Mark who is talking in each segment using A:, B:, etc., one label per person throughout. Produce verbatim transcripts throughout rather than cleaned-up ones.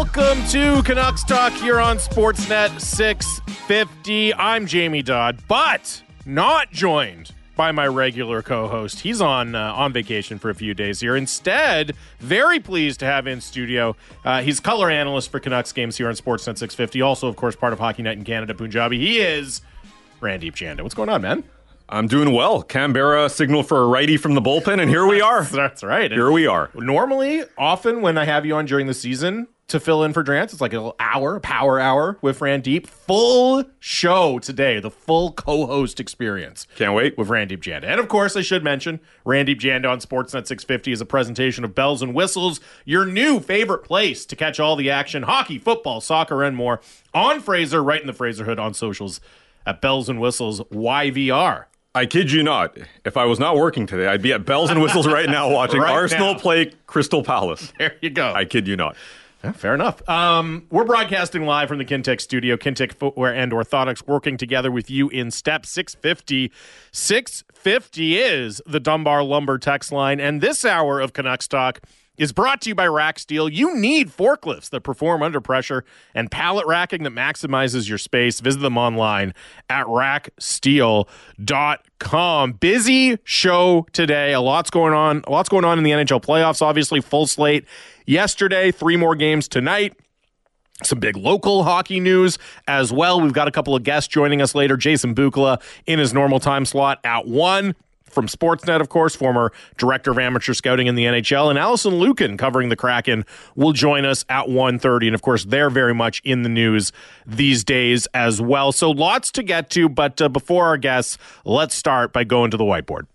A: Welcome to Canucks Talk here on Sportsnet six fifty. I'm Jamie Dodd, but not joined by my regular co-host. He's on uh, on vacation for a few days here. Instead, very pleased to have in studio. Uh, he's color analyst for Canucks games here on Sportsnet six fifty. Also, of course, part of Hockey Night in Canada, Punjabi. He is Randeep Janda. What's going on, man?
B: I'm doing well. Canberra signaled for a righty from the bullpen, and here we are.
A: That's right.
B: Here we are.
A: Normally, often when I have you on during the season to fill in for Drance, it's like a little hour, power hour with Randeep. Full show today, the full co-host experience.
B: Can't wait.
A: With Randeep Janda. And of course, I should mention, Randeep Janda on Sportsnet six fifty is a presentation of Bells and Whistles, your new favorite place to catch all the action, hockey, football, soccer, and more, on Fraser, right in the Fraser Hood, on socials at Bells and Whistles Y V R.
B: I kid you not. If I was not working today, I'd be at Bells and Whistles right now watching right Arsenal now. play Crystal Palace.
A: There you go.
B: I kid you not.
A: Yeah, fair enough. Um, we're broadcasting live from the Kintec studio. Kintec Footwear and Orthotics working together with you in step six fifty. six fifty is the Dunbar Lumber text line, and this hour of Canucks Talk is brought to you by Rack Steel. You need forklifts that perform under pressure and pallet racking that maximizes your space. Visit them online at rack steel dot com. Busy show today. A lot's going on. A lot's going on in the N H L playoffs. Obviously, full slate yesterday. Three more games tonight. Some big local hockey news as well. We've got a couple of guests joining us later. Jason Bukala in his normal time slot at one. From Sportsnet, of course, former director of amateur scouting in the N H L, and Allison Lucan covering the Kraken will join us at one thirty. And, of course, they're very much in the news these days as well. So lots to get to, but uh, before our guests, let's start by going to the whiteboard.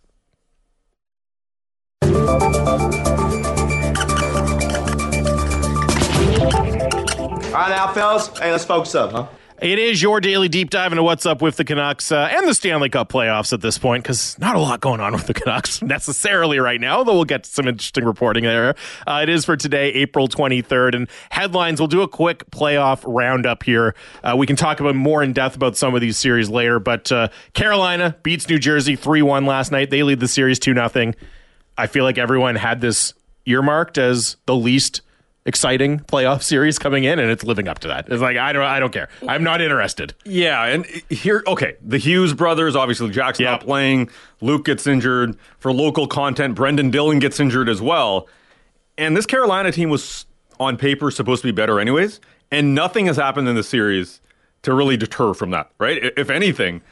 C: All right now, fellas. Hey, let's focus up, huh?
A: It is your daily deep dive into what's up with the Canucks uh, and the Stanley Cup playoffs at this point, because not a lot going on with the Canucks necessarily right now, though we'll get to some interesting reporting there. Uh, it is for today, April twenty-third, and headlines. We'll do a quick playoff roundup here. Uh, we can talk about more in depth about some of these series later, but uh, Carolina beats New Jersey three one last night. They lead the series two nothing. I feel like everyone had this earmarked as the least exciting playoff series coming in, and it's living up to that. It's like, I don't I don't care. I'm not interested.
B: Yeah, and here, okay, the Hughes brothers, obviously Jack's
A: yep.
B: not playing, Luke gets injured. For local content, Brendan Dillon gets injured as well. And this Carolina team was, on paper, supposed to be better anyways, and nothing has happened in the series to really deter from that, right? If anything,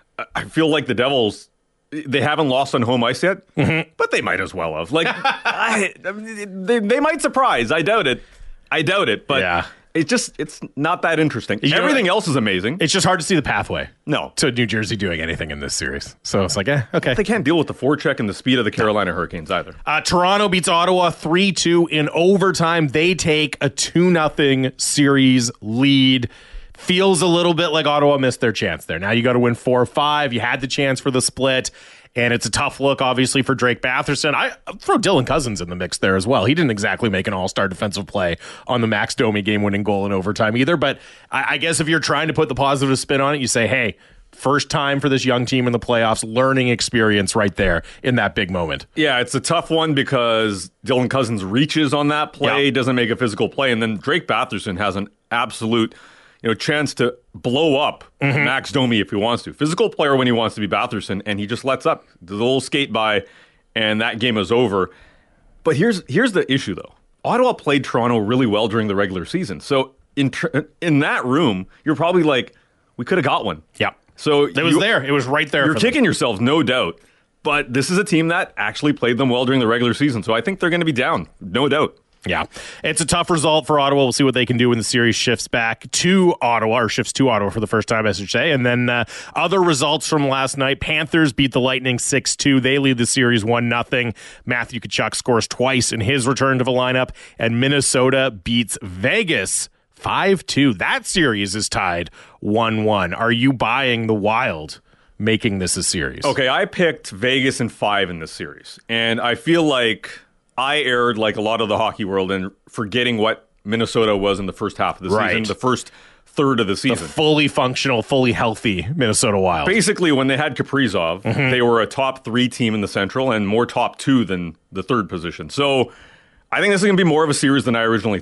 B: I feel like the Devils, they haven't lost on home ice yet, mm-hmm. but they might as well have. Like, I, they, they might surprise. I doubt it. I doubt it. But
A: yeah.
B: it's just, it's not that interesting.
A: You
B: Everything
A: know,
B: else is amazing.
A: It's just hard to see the pathway.
B: No.
A: To New Jersey doing anything in this series. So it's like, eh, okay.
B: They can't deal with the forecheck and the speed of the Carolina Hurricanes either.
A: Uh, Toronto beats Ottawa three two in overtime. They take a two nothing series lead. Feels a little bit like Ottawa missed their chance there. Now you got to win four or five. You had the chance for the split, and it's a tough look, obviously, for Drake Batherson. I I'll throw Dylan Cousins in the mix there as well. He didn't exactly make an all-star defensive play on the Max Domi game-winning goal in overtime either, but I, I guess if you're trying to put the positive spin on it, you say, hey, first time for this young team in the playoffs, learning experience right there in that big moment.
B: Yeah, it's a tough one because Dylan Cousins reaches on that play,
A: yeah.
B: doesn't make a physical play, and then Drake Batherson has an absolute you know, chance to blow up mm-hmm. Max Domi if he wants to. Physical player when he wants to be Batherson, and he just lets up. Does a little skate by, and that game is over. But here's here's the issue, though. Ottawa played Toronto really well during the regular season. So in tr- in that room, you're probably like, we could have got one.
A: Yeah.
B: So
A: it was
B: you,
A: there. It was right there.
B: You're
A: for
B: kicking
A: them.
B: yourselves, no doubt. But this is a team that actually played them well during the regular season. So I think they're going to be down, no doubt.
A: Yeah, it's a tough result for Ottawa. We'll see what they can do when the series shifts back to Ottawa, or shifts to Ottawa for the first time, I should say. And then uh, other results from last night. Panthers beat the Lightning six two. They lead the series one nothing. Matthew Tkachuk scores twice in his return to the lineup. And Minnesota beats Vegas five two. That series is tied one one. Are you buying the Wild making this a series?
B: Okay, I picked Vegas in five in this series. And I feel like I erred like a lot of the hockey world in forgetting what Minnesota was in the first half of the
A: right.
B: season, the first third of the season.
A: The fully functional, fully healthy Minnesota Wild.
B: Basically, when they had Kaprizov, mm-hmm. they were a top three team in the Central and more top two than the third position. So I think this is going to be more of a series than I originally thought.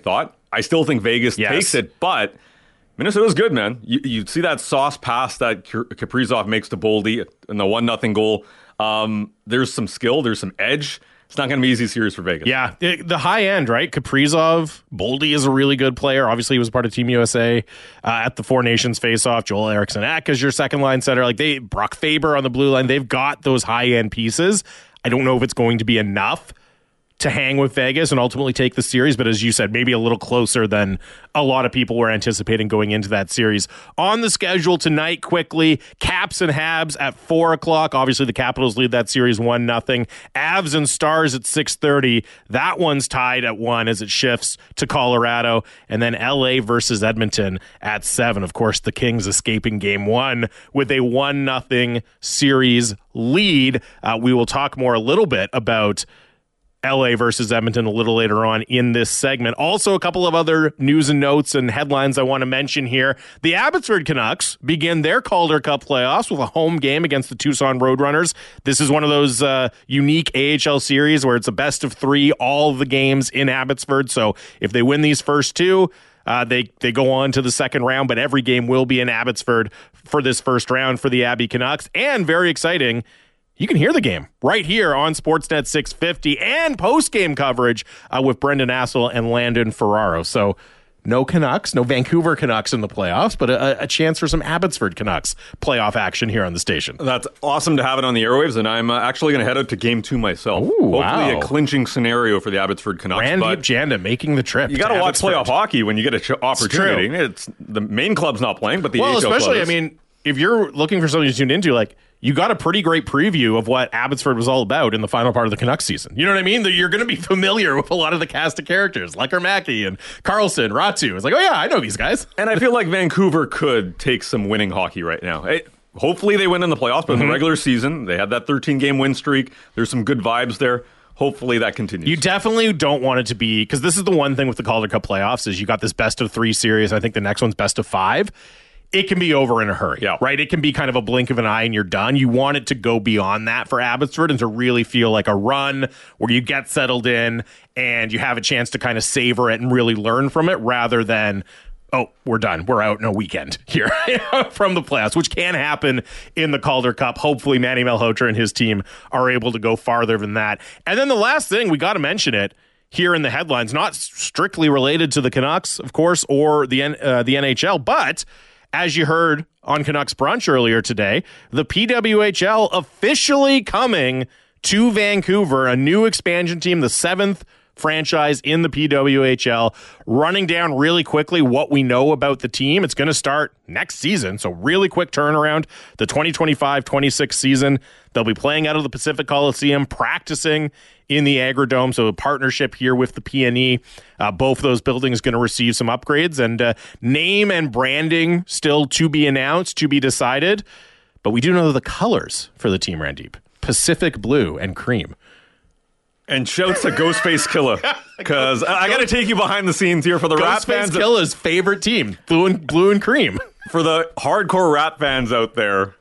B: I still think Vegas
A: Yes.
B: takes it, but Minnesota's good, man. You, you see that sauce pass that Kaprizov makes to Boldy in the one nothing goal. Um, there's some skill, there's some edge. It's not going to be an easy series for Vegas.
A: Yeah, it, the high end, right? Kaprizov, Boldy is a really good player. Obviously, he was part of Team U S A uh, at the Four Nations face-off. Joel Eriksson Ek is your second line center. Like they, Brock Faber on the blue line. They've got those high end pieces. I don't know if it's going to be enough to hang with Vegas and ultimately take the series, but as you said, maybe a little closer than a lot of people were anticipating going into that series. On the schedule tonight, quickly, Caps and Habs at four o'clock. Obviously, the Capitals lead that series one nothing. Avs and Stars at six thirty. That one's tied at one as it shifts to Colorado. And then L A versus Edmonton at seven. Of course, the Kings escaping game one with a one nothing series lead. Uh, we will talk more a little bit about L A versus Edmonton a little later on in this segment. Also, a couple of other news and notes and headlines I want to mention here. The Abbotsford Canucks begin their Calder Cup playoffs with a home game against the Tucson Roadrunners. This is one of those uh, unique A H L series where it's a best of three, all of the games in Abbotsford. So if they win these first two, Uh, they they go on to the second round, but every game will be in Abbotsford for this first round for the Abbey Canucks. And very exciting, you can hear the game right here on Sportsnet six fifty and post-game coverage uh, with Brendan Assel and Landon Ferraro. So no Canucks, no Vancouver Canucks in the playoffs, but a, a chance for some Abbotsford Canucks playoff action here on the station.
B: That's awesome to have it on the airwaves, and I'm uh, actually going to head out to game two myself.
A: Ooh,
B: Hopefully
A: wow.
B: a clinching scenario for the Abbotsford Canucks.
A: Randeep
B: but
A: Janda making the trip.
B: you got to watch
A: Abbotsford.
B: playoff hockey when you get an ch- opportunity.
A: It's
B: It's, the main club's not playing, but the
A: Well,
B: A H L
A: especially,
B: club
A: I
B: is.
A: mean, if you're looking for something to tune into, like, you got a pretty great preview of what Abbotsford was all about in the final part of the Canucks season. You know what I mean? That you're going to be familiar with a lot of the cast of characters, like Mackey and Carlson, Ratu. It's like, oh yeah, I know these guys.
B: And I feel like Vancouver could take some winning hockey right now. It, hopefully they win in the playoffs, but
A: Mm-hmm.
B: in the regular season, they had that thirteen-game win streak. There's some good vibes there. Hopefully that continues.
A: You definitely don't want it to be, because this is the one thing with the Calder Cup playoffs is you got this best of three series. I think the next one's best of five. It can be over in a hurry,
B: Yeah.
A: right? It can be kind of a blink of an eye and you're done. You want it to go beyond that for Abbotsford and to really feel like a run where you get settled in and you have a chance to kind of savor it and really learn from it rather than, oh, we're done. We're out in a weekend here from the playoffs, which can happen in the Calder Cup. Hopefully Manny Malhotra and his team are able to go farther than that. And then the last thing, we got to mention it here in the headlines, not strictly related to the Canucks, of course, or the uh, the N H L, but as you heard on Canucks Brunch earlier today, the P W H L officially coming to Vancouver, a new expansion team, the seventh franchise in the P W H L. Running down really quickly what we know about the team. It's going to start next season, so really quick turnaround. The twenty twenty-five twenty-six season, they'll be playing out of the Pacific Coliseum, practicing in the Agrodome, so a partnership here with the P N E. Uh, both of those buildings going to receive some upgrades, and uh, name and branding still to be announced, to be decided. But we do know the colors for the team, Randeep. Pacific Blue and Cream.
B: And shouts to Ghostface Killa, because I, I got to take you behind the scenes here for the rap fans.
A: Ghostface Killa's favorite team, blue and blue and cream.
B: For the hardcore rap fans out there,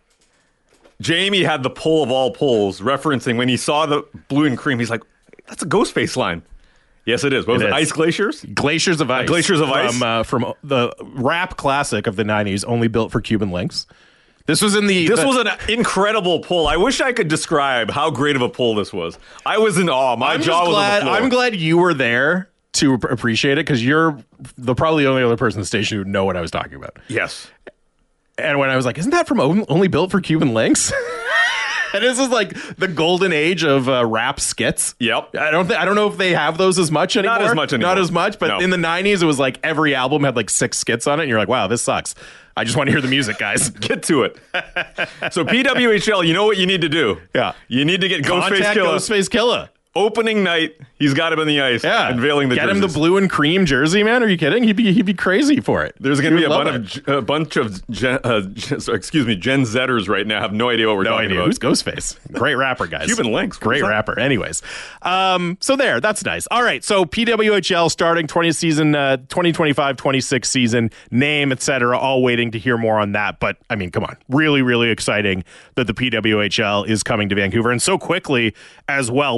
B: Jamie had the pull of all pulls, referencing when he saw the blue and cream, he's like, that's a Ghostface line. Yes, it is. What was
A: It
B: it?
A: is.
B: Ice Glaciers?
A: Glaciers of Ice.
B: Glaciers of Ice.
A: From, uh, from the rap classic of the nineties, only built for Cuban links. This was in the...
B: This
A: the,
B: was an incredible pull. I wish I could describe how great of a pull this was. I was in awe. My
A: I'm
B: jaw
A: just
B: was
A: glad,
B: on the floor.
A: I'm glad you were there to ap- appreciate it, because you're the probably the only other person in the station who would know what I was talking about.
B: Yes.
A: And when I was like, isn't that from On- Only Built for Cuban Links? And this is like the golden age of uh, rap skits.
B: Yep.
A: I don't think I don't know if they have those as much anymore.
B: Not as much anymore.
A: Not as much, but
B: No.
A: in the nineties, it was like every album had like six skits on it, and you're like, wow, this sucks. I just want to hear the music, guys.
B: Get to it. So P W H L, you know what you need to do.
A: Yeah.
B: You need to get Ghostface
A: Contact
B: Killa.
A: Ghostface Killa.
B: Opening night, he's got him in the ice,
A: Yeah,
B: unveiling the
A: get him the
B: jerseys.
A: blue and cream jersey, man. Are you kidding? He'd be he'd be crazy for it.
B: There's going to
A: He
B: be a
A: would
B: bunch
A: love
B: of, a bunch of gen, uh, gen, sorry, excuse me, Gen Zers right now have no idea what we're
A: No
B: talking
A: idea.
B: about.
A: Who's Ghostface? Great rapper, guys.
B: Cuban Links.
A: Great
B: What's that?
A: rapper. Anyways, um, so there, that's nice. All right, so P W H L starting twentieth season, uh, twenty twenty-five twenty-six season, name, et cetera. All waiting to hear more on that. But I mean, come on, really, really exciting that the P W H L is coming to Vancouver and so quickly as well. We'll wait and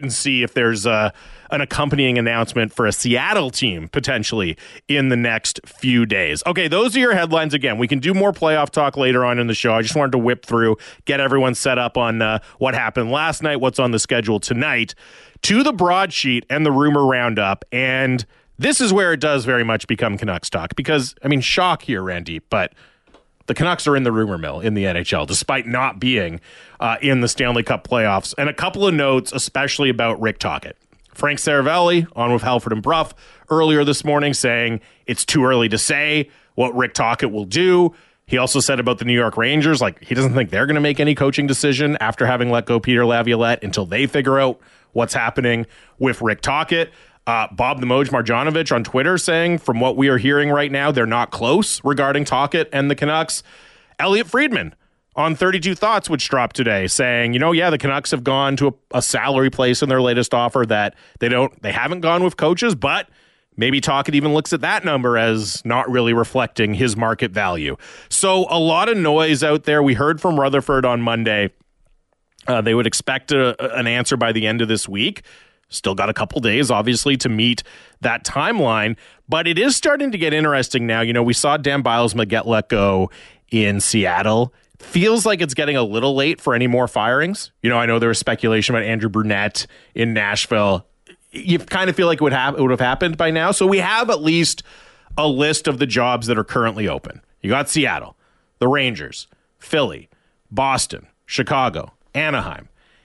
A: and see if there's a, an accompanying announcement for a Seattle team potentially in the next few days. Okay, those are your headlines. Again, we can do more playoff talk later on in the show. I just wanted to whip through, get everyone set up on uh, what happened last night, what's on the schedule tonight, to the broadsheet and the rumor roundup. And this is where it does very much become Canucks talk because, I mean, shock here, Randy, but the Canucks are in the rumor mill in the N H L, despite not being uh, in the Stanley Cup playoffs. And a couple of notes, especially about Rick Tocchet. Frank Saravelli on with Halford and Bruff earlier this morning saying it's too early to say what Rick Tocchet will do. He also said about the New York Rangers, like he doesn't think they're going to make any coaching decision after having let go Peter Laviolette until they figure out what's happening with Rick Tocchet. Uh, Bob the Moj Marjanovic on Twitter saying, from what we are hearing right now, they're not close regarding Tocchet and the Canucks. Elliot Friedman on thirty-two Thoughts, which dropped today, saying, you know, yeah, the Canucks have gone to a, a salary place in their latest offer that they don't, they haven't gone with coaches, but maybe Tocchet even looks at that number as not really reflecting his market value. So a lot of noise out there. We heard from Rutherford on Monday. Uh, they would expect a, an answer by the end of this week. Still got a couple days, obviously, to meet that timeline. But it is starting to get interesting now. You know, we saw Dan Bylsma get let go in Seattle. Feels like it's getting a little late for any more firings. You know, I know there was speculation about Andrew Brunette in Nashville. You kind of feel like it would have, it would have happened by now. So we have at least a list of the jobs that are currently open. You got Seattle, the Rangers, Philly, Boston, Chicago, Anaheim.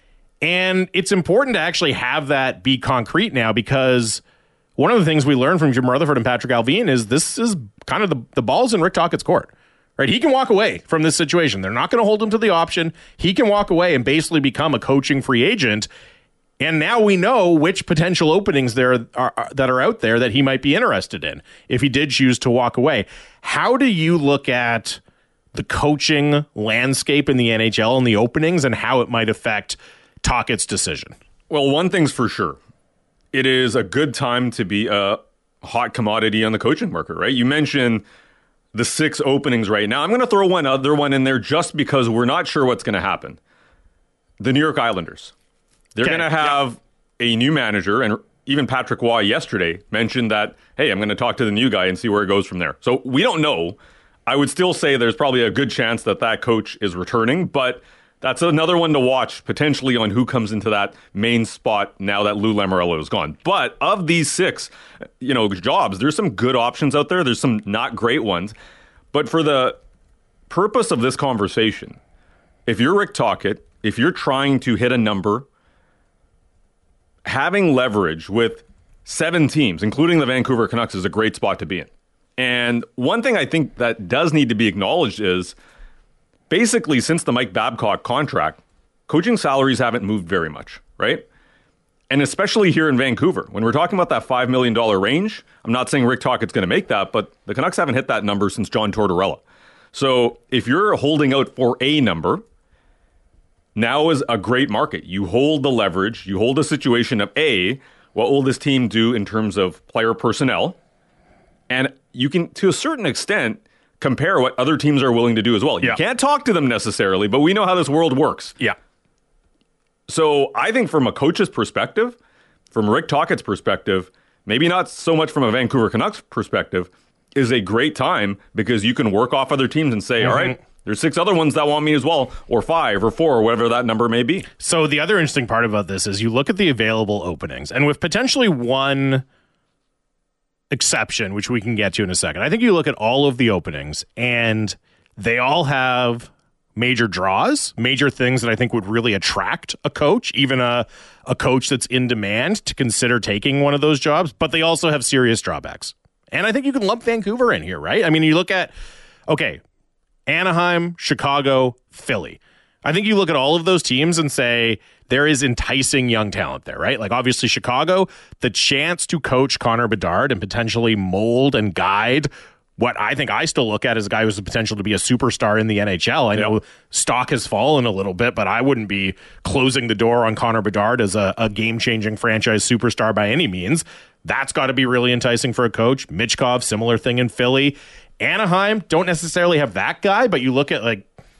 A: And it's important to actually have that be concrete now because one of the things we learned from Jim Rutherford and Patrick Allvin is this is kind of the, the ball's in Rick Tocchet's court. Right? He can walk away from this situation. They're not going to hold him to the option. He can walk away and basically become a coaching free agent. And now we know which potential openings there are, are that are out there that he might be interested in if he did choose to walk away. How do you look at the coaching landscape in the N H L and the openings and how it might affect Tocchet's decision?
B: Well, one thing's for sure. It is a good time to be a hot commodity on the coaching market, right? You mentioned the six openings right now. I'm going to throw one other one in there just because we're not sure what's going to happen. The New York Islanders. They're
A: Okay,
B: going to have
A: yep.
B: a new manager, and even Patrick Waugh yesterday mentioned that, hey, I'm going to talk to the new guy and see where it goes from there. So we don't know. I would still say there's probably a good chance that that coach is returning, but that's another one to watch potentially on who comes into that main spot now that Lou Lamoriello is gone. But of these six, you know, jobs, there's some good options out there. There's some not great ones. But for the purpose of this conversation, if you're Rick Tocchet, if you're trying to hit a number, having leverage with seven teams, including the Vancouver Canucks, is a great spot to be in. And one thing I think that does need to be acknowledged is basically, since the Mike Babcock contract, coaching salaries haven't moved very much, right? And especially here in Vancouver, when we're talking about that five million dollars range, I'm not saying Rick Tocchet's going to make that, but the Canucks haven't hit that number since John Tortorella. So if you're holding out for a number, now is a great market. You hold the leverage, you hold the situation of A, what will this team do in terms of player personnel? And you can, to a certain extent, compare what other teams are willing to do as well. You
A: Yeah.
B: can't talk to them necessarily, but we know how this world works.
A: Yeah.
B: So I think from a coach's perspective, from Rick Tocchet's perspective, maybe not so much from a Vancouver Canucks perspective, is a great time because you can work off other teams and say,
A: Mm-hmm.
B: all right, there's six other ones that want me as well, or five or four, or whatever that number may be.
A: So the other interesting part about this is you look at the available openings, and with potentially one exception, which we can get to in a second, I think you look at all of the openings, and they all have major draws, major things that I think would really attract a coach, even a, a coach that's in demand to consider taking one of those jobs, but they also have serious drawbacks. And I think you can lump Vancouver in here, right? I mean, you look at, okay, Anaheim, Chicago, Philly. I think you look at all of those teams and say there is enticing young talent there, right? Like obviously Chicago, the chance to coach Connor Bedard and potentially mold and guide what I think I still look at as a guy who has the potential to be a superstar in the N H L. I know stock has fallen a little bit, but I wouldn't be closing the door on Connor Bedard as a, a game-changing franchise superstar by any means. That's got to be really enticing for a coach. Michkov, similar thing in Philly. Anaheim, don't necessarily have that guy, but you look at like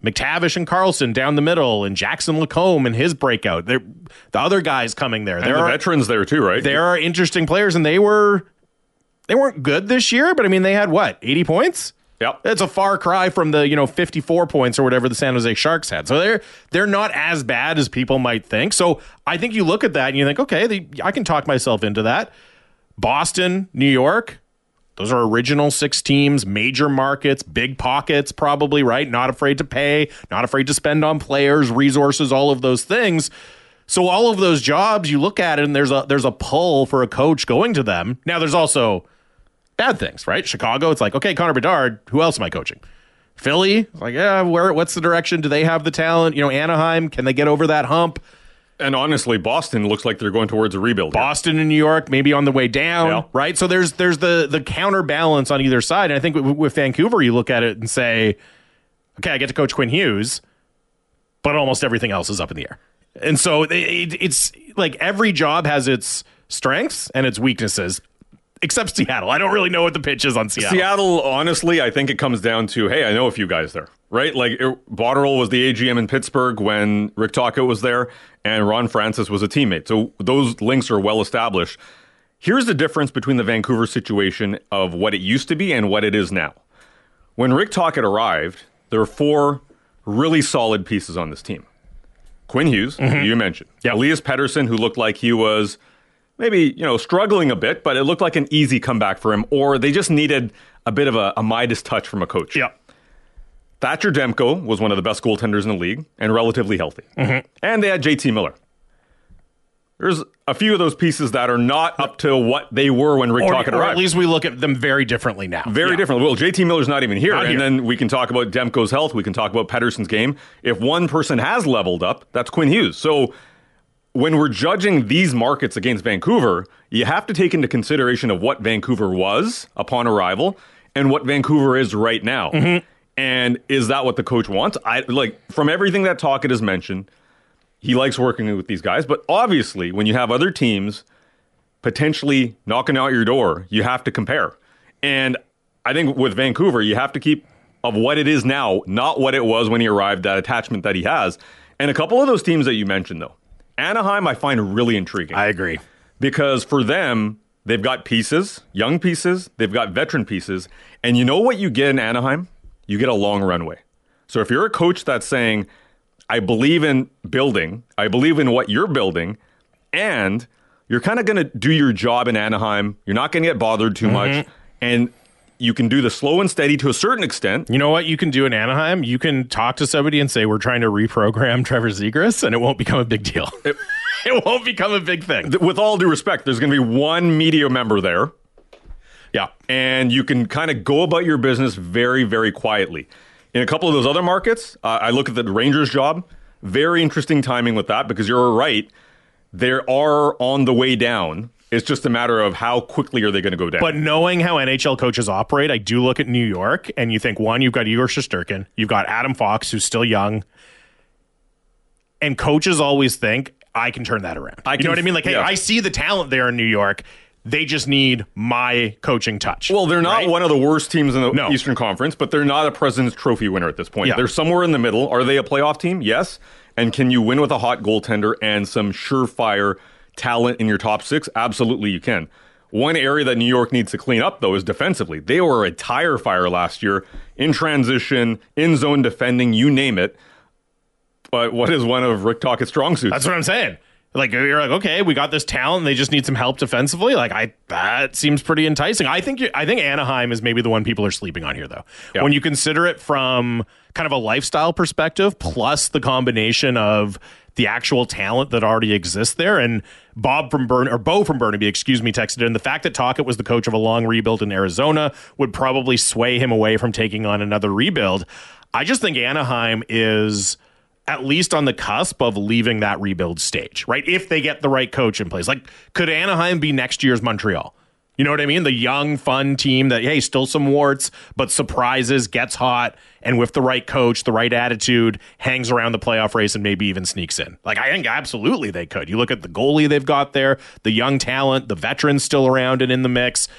A: McTavish and Carlson down the middle, and Jackson Lacombe and his breakout. They're, the other guys coming there.
B: And
A: there
B: the
A: are
B: veterans there too, right?
A: There are interesting players, and they were they weren't good this year, but I mean they had what, eighty points?
B: Yep.
A: It's a far cry from the, you know, fifty-four points or whatever the San Jose Sharks had. So they're they're not as bad as people might think. So I think you look at that and you think, okay, they, I can talk myself into that. Boston, New York, those are original six teams, major markets, big pockets probably, right? Not afraid to pay, not afraid to spend on players, resources, all of those things. So all of those jobs, you look at it and there's a there's a pull for a coach going to them. Now there's also bad things, right? Chicago, it's like, okay, Connor Bedard, who else am I coaching? Philly, it's like, yeah, where? What's the direction? Do they have the talent? You know, Anaheim, can they get over that hump?
B: And honestly, Boston looks like they're going towards a rebuild.
A: Boston and New York, maybe on the way down,
B: yeah.
A: right? So there's there's the the counterbalance on either side. And I think with, with Vancouver, you look at it and say, okay, I get to coach Quinn Hughes, but almost everything else is up in the air. And so it, it, it's like every job has its strengths and its weaknesses. Except Seattle. I don't really know what the pitch is on Seattle.
B: Seattle, honestly, I think it comes down to, hey, I know a few guys there, right? Like, it, Botterill was the A G M in Pittsburgh when Rick Tocchet was there, and Ron Francis was a teammate. So those links are well established. Here's the difference between the Vancouver situation of what it used to be and what it is now. When Rick Tocchet arrived, there were four really solid pieces on this team. Quinn Hughes, mm-hmm. who you mentioned.
A: Yep.
B: Elias Pettersson, who looked like he was maybe, you know, struggling a bit, but it looked like an easy comeback for him, or they just needed a bit of a, a Midas touch from a coach.
A: Yeah.
B: Thatcher Demko was one of the best goaltenders in the league and relatively healthy. Mm-hmm. And they had J T Miller. There's a few of those pieces that are not up to what they were when Rick Tocchet arrived.
A: Or at least we look at them very differently now.
B: Very
A: yeah.
B: differently. Well, J T Miller's not even here.
A: Not
B: and
A: here.
B: Then we can talk about Demko's health. We can talk about Pettersson's game. If one person has leveled up, that's Quinn Hughes. So when we're judging these markets against Vancouver, you have to take into consideration of what Vancouver was upon arrival and what Vancouver is right now. Mm-hmm. And is that what the coach wants? I like from everything that Tocchet has mentioned, he likes working with these guys. But obviously, when you have other teams potentially knocking out your door, you have to compare. And I think with Vancouver, you have to keep of what it is now, not what it was when he arrived, that attachment that he has. And a couple of those teams that you mentioned, though, Anaheim, I find really intriguing.
A: I agree.
B: Because for them, they've got pieces, young pieces, they've got veteran pieces. And you know what you get in Anaheim? You get a long runway. So if you're a coach that's saying, I believe in building, I believe in what you're building, and you're kind of going to do your job in Anaheim, you're not going to get bothered too mm-hmm. much, and you can do the slow and steady to a certain extent.
A: You know what you can do in Anaheim? You can talk to somebody and say, we're trying to reprogram Trevor Zegras, and it won't become a big deal. It, it won't become a big thing.
B: With all due respect, there's going to be one media member there.
A: Yeah.
B: And you can kind of go about your business very, very quietly. In a couple of those other markets, uh, I look at the Rangers job. Very interesting timing with that, because you're right. They are on the way down. It's just a matter of how quickly are they going to go down.
A: But knowing how N H L coaches operate, I do look at New York, and you think, one, you've got Igor Shesterkin, you've got Adam Fox, who's still young, and coaches always think, I can turn that around.
B: I
A: you
B: can,
A: know what I mean? Like, hey,
B: yeah.
A: I see the talent there in New York. They just need my coaching touch.
B: Well, they're not
A: right?
B: one of the worst teams in the
A: no.
B: Eastern Conference, but they're not a President's Trophy winner at this point.
A: Yeah.
B: They're somewhere in the middle. Are they a playoff team? Yes. And can you win with a hot goaltender and some surefire talent in your top six? Absolutely, you can. One area that New York needs to clean up, though, is defensively. They were a tire fire last year in transition, in zone defending, you name it. But what is one of Rick Tocchet's strong suits?
A: That's what I'm saying. Like, you're like, okay, we got this talent, and they just need some help defensively. Like, I that seems pretty enticing. I think you, I think Anaheim is maybe the one people are sleeping on here, though. Yep. When you consider it from kind of a lifestyle perspective, plus the combination of the actual talent that already exists there. And Bob from Burn or Bo from Burnaby, excuse me, texted in the fact that Tocchet was the coach of a long rebuild in Arizona would probably sway him away from taking on another rebuild. I just think Anaheim is at least on the cusp of leaving that rebuild stage, right? If they get the right coach in place. Like, could Anaheim be next year's Montreal? You know what I mean? The young, fun team that, hey, still some warts, but surprises, gets hot, and with the right coach, the right attitude, hangs around the playoff race and maybe even sneaks in. Like, I think absolutely they could. You look at the goalie they've got there, the young talent, the veterans still around and in the mix.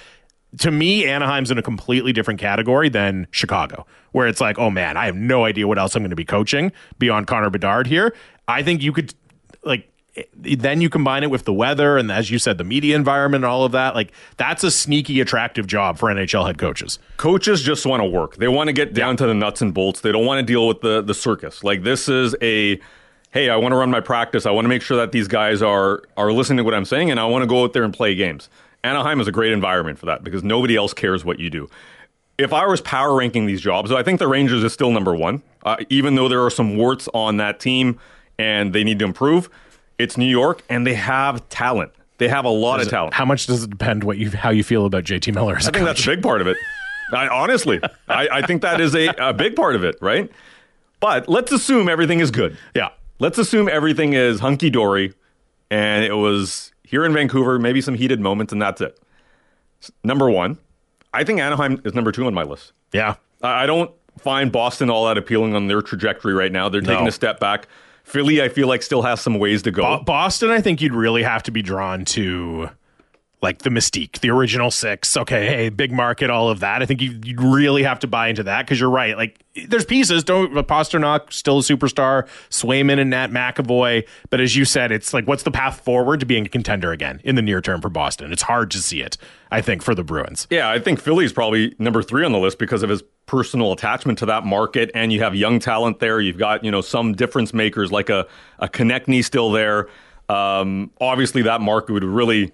A: to me, Anaheim's in a completely different category than Chicago, where it's like, oh man, I have no idea what else I'm going to be coaching beyond Connor Bedard here. I think you could, like, then you combine it with the weather and, as you said, the media environment and all of that. Like, that's a sneaky, attractive job for N H L head coaches.
B: Coaches just want to work. They want to get down yeah. to the nuts and bolts. They don't want to deal with the the circus. Like, this is a, hey, I want to run my practice. I want to make sure that these guys are are listening to what I'm saying, and I want to go out there and play games. Anaheim is a great environment for that because nobody else cares what you do. If I was power ranking these jobs, I think the Rangers is still number one, uh, even though there are some warts on that team and they need to improve. It's New York, and they have talent. They have a lot
A: does
B: of talent.
A: It, how much does it depend what you how you feel about J T Miller as a
B: I think
A: coach?
B: That's a big part of it. I, honestly, I, I think that is a, a big part of it, right? But let's assume everything is good.
A: Yeah.
B: Let's assume everything is hunky-dory, and it was here in Vancouver, maybe some heated moments, and that's it. Number one, I think Anaheim is number two on my list.
A: Yeah.
B: I, I don't find Boston all that appealing on their trajectory right now. They're taking
A: no.
B: a step back. Philly, I feel like, still has some ways to go.
A: Bo- Boston, I think you'd really have to be drawn to, like, the mystique, the original six. Okay, hey, big market, all of that. I think you, you'd really have to buy into that because you're right. Like, there's pieces. Don't Pasternak, still a superstar. Swayman and Nat McAvoy. But as you said, it's like, what's the path forward to being a contender again in the near term for Boston? It's hard to see it, I think, for the Bruins.
B: Yeah, I think Philly's probably number three on the list because of his personal attachment to that market, and you have young talent there. You've got, you know, some difference makers like a, a Konechny still there. Um, obviously, that market would really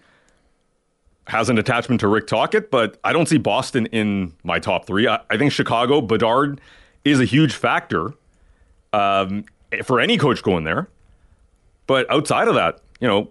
B: has an attachment to Rick Tocchet, but I don't see Boston in my top three. I, I think Chicago, Bedard is a huge factor um, for any coach going there. But outside of that, you know,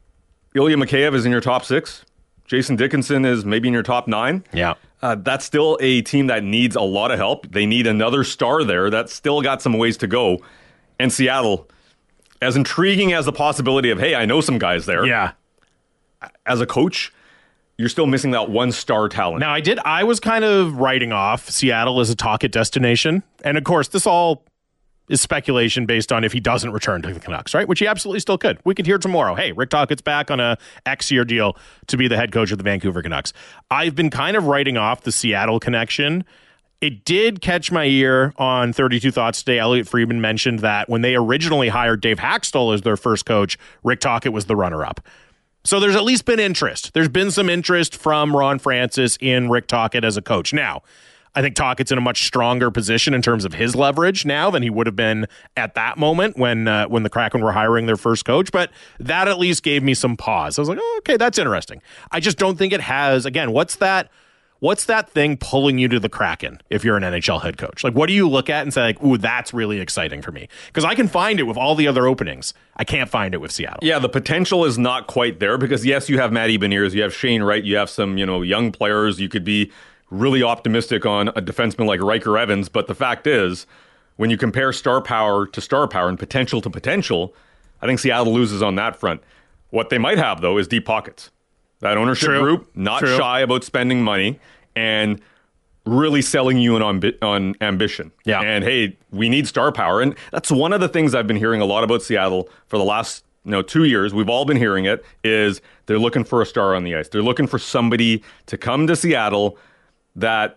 B: Ilya Mikheyev is in your top six. Jason Dickinson is maybe in your top nine.
A: Yeah.
B: Uh, that's still a team that needs a lot of help. They need another star there. That's still got some ways to go. And Seattle, as intriguing as the possibility of, hey, I know some guys there.
A: Yeah.
B: As a coach, you're still missing that one star talent.
A: Now, I did. I was kind of writing off Seattle as a Tocchet destination. And of course, this all is speculation based on if he doesn't return to the Canucks, right? Which he absolutely still could. We could hear tomorrow, hey, Rick Tocchet's back on a X-year deal to be the head coach of the Vancouver Canucks. I've been kind of writing off the Seattle connection. It did catch my ear on thirty-two Thoughts today. Elliot Friedman mentioned that when they originally hired Dave Haxtell as their first coach, Rick Tocchet was the runner-up. So there's at least been interest. There's been some interest from Ron Francis in Rick Tocchet as a coach. Now, I think Tocchet's in a much stronger position in terms of his leverage now than he would have been at that moment when uh, when the Kraken were hiring their first coach. But that at least gave me some pause. I was like, oh, okay, that's interesting. I just don't think it has. Again, what's that? What's that thing pulling you to the Kraken if you're an N H L head coach? Like, what do you look at and say, like, ooh, that's really exciting for me? Because I can find it with all the other openings. I can't find it with Seattle.
B: Yeah, the potential is not quite there because, yes, you have Matty Beniers, you have Shane Wright, you have some, you know, young players. You could be really optimistic on a defenseman like Riker Evans, but the fact is, when you compare star power to star power and potential to potential, I think Seattle loses on that front. What they might have, though, is deep pockets. That ownership
A: True.
B: group, not
A: True.
B: shy about spending money and really selling you in on, on ambition.
A: Yeah.
B: And, hey, we need star power. And that's one of the things I've been hearing a lot about Seattle for the last you know, two years. We've all been hearing it, is they're looking for a star on the ice. They're looking for somebody to come to Seattle that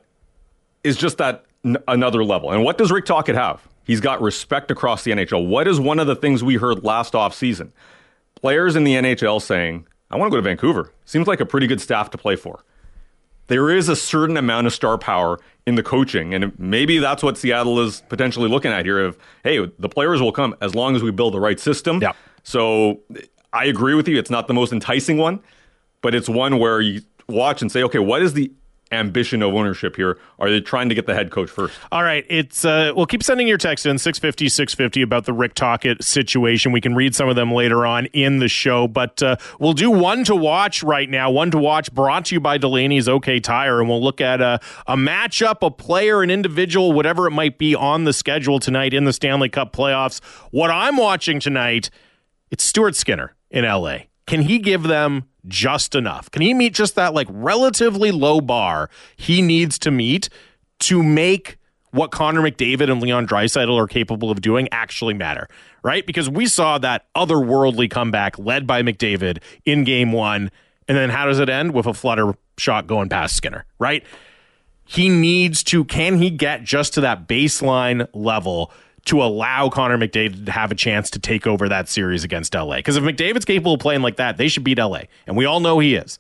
B: is just that n- another level. And what does Rick Tocchet have? He's got respect across the N H L. What is one of the things we heard last offseason? Players in the N H L saying, I want to go to Vancouver. Seems like a pretty good staff to play for. There is a certain amount of star power in the coaching, and maybe that's what Seattle is potentially looking at here of, hey, the players will come as long as we build the right system.
A: Yeah.
B: So I agree with you. It's not the most enticing one, but it's one where you watch and say, okay, what is the ambition of ownership here? Are they trying to get the head coach first?
A: All right. It's uh, well, keep sending your text in six fifty, six fifty about the Rick Tocchet situation. We can read some of them later on in the show, but uh, we'll do one to watch right now. One to watch brought to you by Delaney's OK Tire, and we'll look at a, a matchup, a player, an individual, whatever it might be on the schedule tonight in the Stanley Cup playoffs. What I'm watching tonight, it's Stuart Skinner in L A. Can he give them just enough? Can he meet just that like relatively low bar he needs to meet to make what Connor McDavid and Leon Draisaitl are capable of doing actually matter, right? Because we saw that otherworldly comeback led by McDavid in game one. And then how does it end? With a flutter shot going past Skinner, right? He needs to, can he get just to that baseline level to allow Connor McDavid to have a chance to take over that series against L A? Because if McDavid's capable of playing like that, they should beat L A. And we all know he is.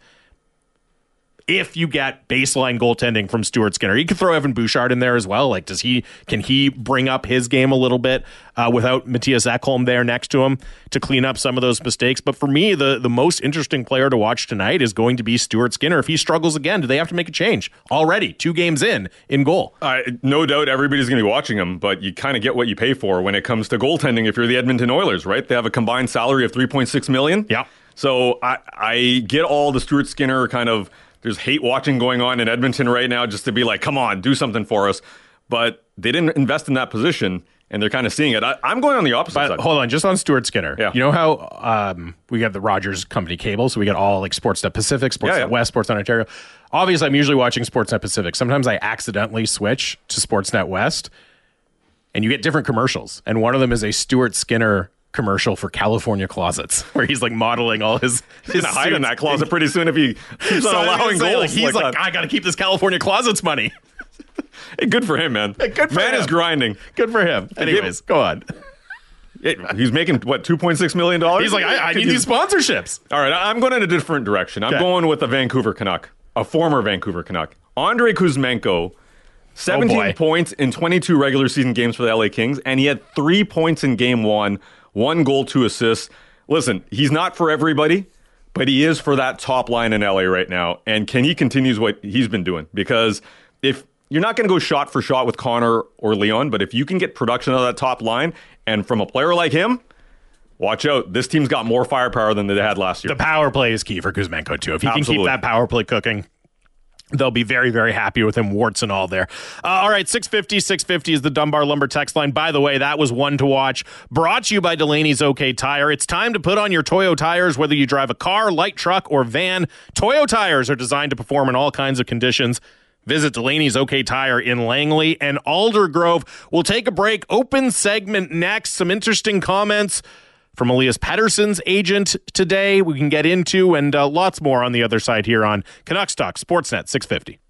A: If you get baseline goaltending from Stuart Skinner, you could throw Evan Bouchard in there as well. Like, does he, can he bring up his game a little bit uh, without Matthias Ekholm there next to him to clean up some of those mistakes? But for me, the, the most interesting player to watch tonight is going to be Stuart Skinner. If he struggles again, do they have to make a change already? Two games in, in goal.
B: Uh, no doubt everybody's going to be watching him, but you kind of get what you pay for when it comes to goaltending if you're the Edmonton Oilers, right? They have a combined salary of three point six million dollars.
A: Yeah.
B: So I, I get all the Stuart Skinner kind of, there's hate watching going on in Edmonton right now just to be like, come on, do something for us. But they didn't invest in that position, and they're kind of seeing it. I, I'm going on the opposite
A: But
B: side.
A: hold on, just on Stuart Skinner.
B: Yeah.
A: You know how um, we got the Rogers Company cable, so we get all like Sportsnet Pacific, Sportsnet
B: Yeah, yeah.
A: West, Sportsnet Ontario. Obviously, I'm usually watching Sportsnet Pacific. Sometimes I accidentally switch to Sportsnet West, and you get different commercials. And one of them is a Stuart Skinner commercial for California Closets, where he's like modeling all his, his
B: He's gonna hide in that closet pretty soon if he keeps on
A: So
B: allowing
A: say,
B: goals.
A: like, he's like,
B: that.
A: I got to keep this California Closets money.
B: Hey, good for him, man.
A: Good for
B: man
A: him.
B: is grinding.
A: Good for him. Anyways, go on.
B: It- he's making what two point six million dollars.
A: He's like, I, I need these sponsorships.
B: All right, I'm going in a different direction. I'm
A: Okay.
B: going with a Vancouver Canuck, a former Vancouver Canuck, Andrei Kuzmenko. seventeen
A: boy.
B: points in twenty-two regular season games for the L A Kings, and he had three points in game one, one goal, two assists. Listen, he's not for everybody, but he is for that top line in L A right now. And can he continue what he's been doing? Because if you're not going to go shot for shot with Connor or Leon, but if you can get production out of that top line, and from a player like him, watch out. This team's got more firepower than they had last year.
A: The power play is key for Kuzmenko, too. If he can
B: Absolutely.
A: keep that power play cooking, they'll be very, very happy with him, warts and all there. Uh, all right, six fifty, six fifty is the Dunbar Lumber text line. By the way, that was one to watch. Brought to you by Delaney's OK Tire. It's time to put on your Toyo tires, whether you drive a car, light truck, or van. Toyo tires are designed to perform in all kinds of conditions. Visit Delaney's OK Tire in Langley and Aldergrove. We'll take a break. Open segment next. Some interesting comments from Elias Pettersson's agent today we can get into, and uh, lots more on the other side here on Canucks Talk Sportsnet six fifty.